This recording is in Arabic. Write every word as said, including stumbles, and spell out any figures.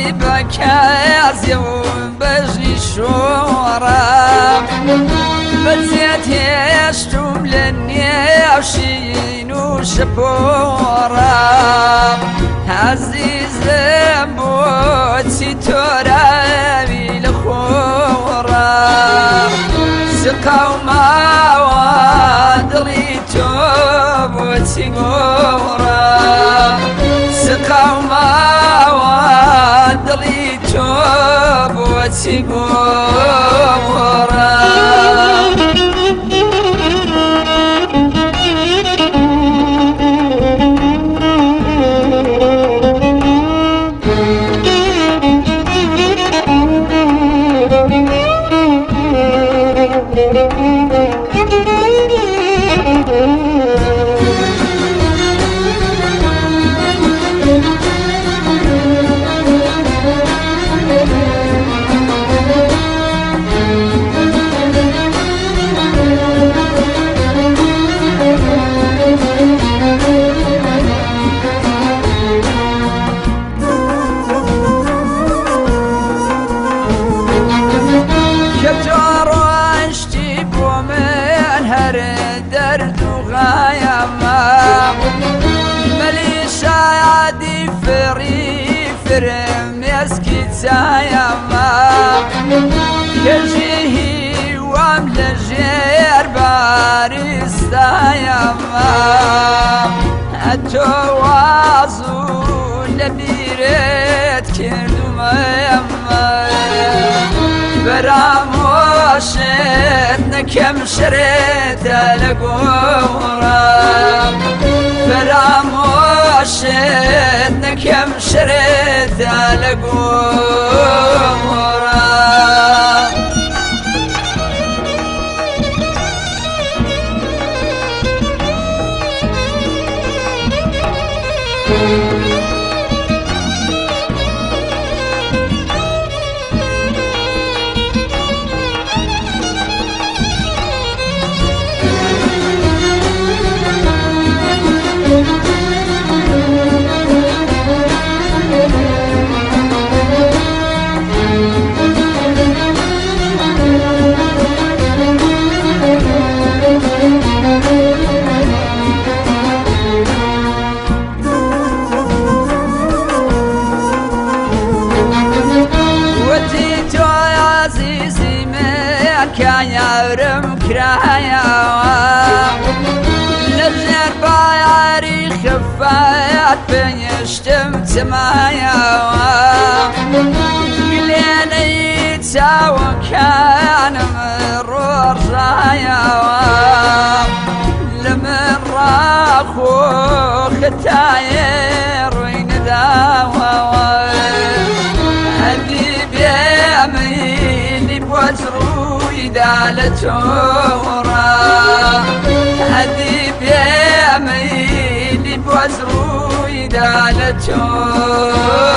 بكاز يوم بجني شورا بزيت يشتم لني وشين وشبورا عزيز بوتي ترابي الخورا سقاو ما وادلي توبوتي غورا سقاو ما وادلي توبوتي غورا درد وغاية ما مليش عادي فري فرم يسكت يا ما كجيه وامل جير باريستا يا ما التوازو لبيرت كردو ما يما براموشت نكم شريت لقورا براموشت نكم شريت لقورا كان يورم كرايا لجر باياري خفايات بنشتم تمايا قليني تساوى كان مرور رايا لمن راخو ختاير وين داوا هدي بياميني بوزرو دالتورا هدي بياميني بوزرو دالتورا